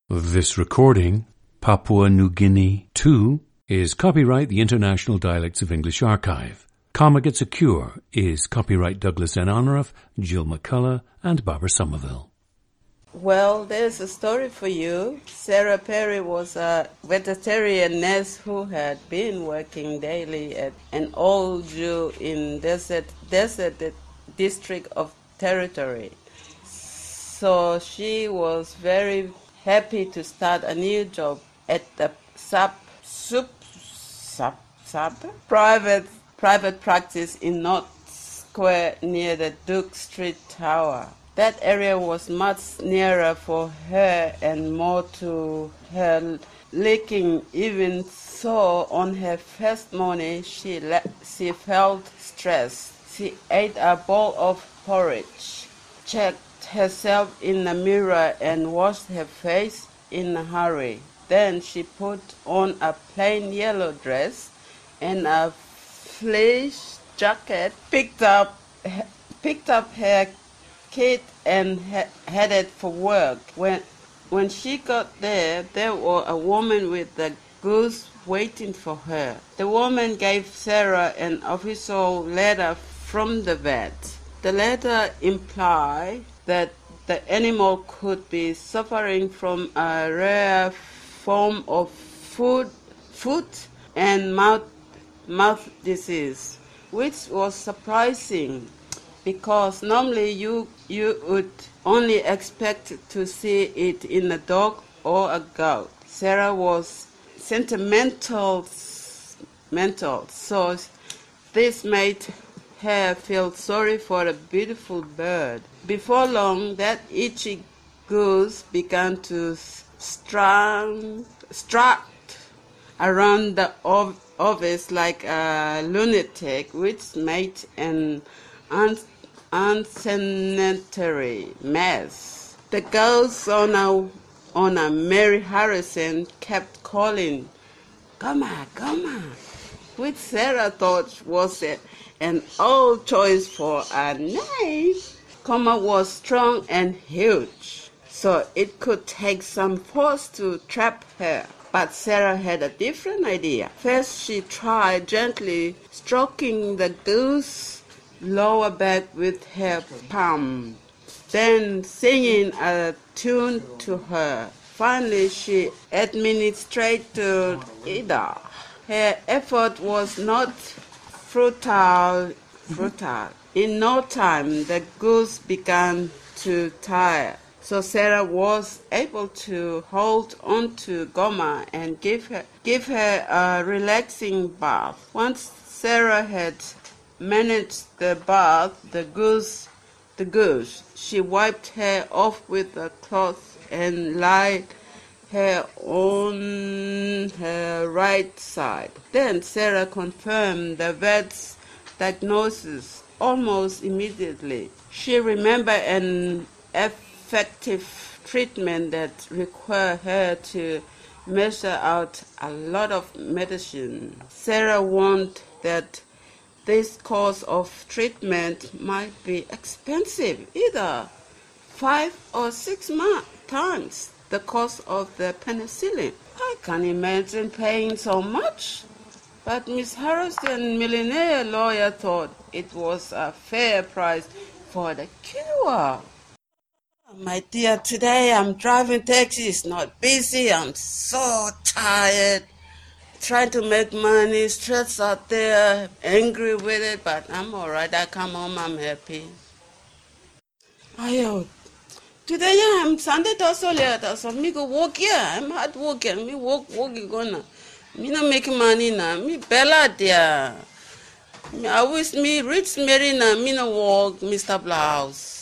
This recording, Papua New Guinea 2, is copyright the International Dialects of English Archive. Karma Gets a Cure is copyright Douglas N. Honorath, Jill McCullough, and Barbara Somerville. Well, there's a story for you. Sarah Perry was a vegetarian nurse who had been working daily at an old Jew in desert district of territory. So she was very happy to start a new job at the private practice in North Square near the Duke Street Tower. That area was much nearer for her and more to her liking. Even so, on her first morning, she felt stressed. She ate a bowl of porridge, checked herself in the mirror and washed her face in a hurry. Then she put on a plain yellow dress and a fleece jacket, picked up her kit and headed for work. When she got there was a woman with a goose waiting for her. The woman gave Sarah an official letter from the vet. The letter implied that the animal could be suffering from a rare form of foot and mouth disease, which was surprising because normally you would only expect to see it in a dog or a goat. Sarah was sentimental, so this made her feel sorry for a beautiful bird. Before long, that itchy goose began to strut around the office like a lunatic, which made an unsanitary mess. The girls on a Mary Harrison kept calling, "Come on," which Sarah thought was an old choice for a name. Coma was strong and huge, so it could take some force to trap her. But Sarah had a different idea. First, she tried gently stroking the goose's lower back with her palm, then singing a tune to her. Finally, she administered Ida. Her effort was not futile. In no time, the goose began to tire, so Sarah was able to hold on to Goma and give her a relaxing bath. Once Sarah had managed the bath, the goose, she wiped her off with a cloth and laid her on her right side. Then Sarah confirmed the vet's diagnosis almost immediately. She remembered an effective treatment that required her to measure out a lot of medicine. Sarah warned that this course of treatment might be expensive, either 5 or 6 times the cost of the penicillin. I can't imagine paying so much. But Miss Harrison, millionaire lawyer, thought it was a fair price for the cure. My dear, today I'm driving taxi. It's not busy. I'm so tired. Trying to make money, stressed out there, angry with it, but I'm all right. I come home, I'm happy. Ayo, today I'm Sunday so me go walk here. I'm hard working. Me walk gonna. Me not making money now. Me bella there. I wish me rich Marina. Me no walk, Mr. Blouse.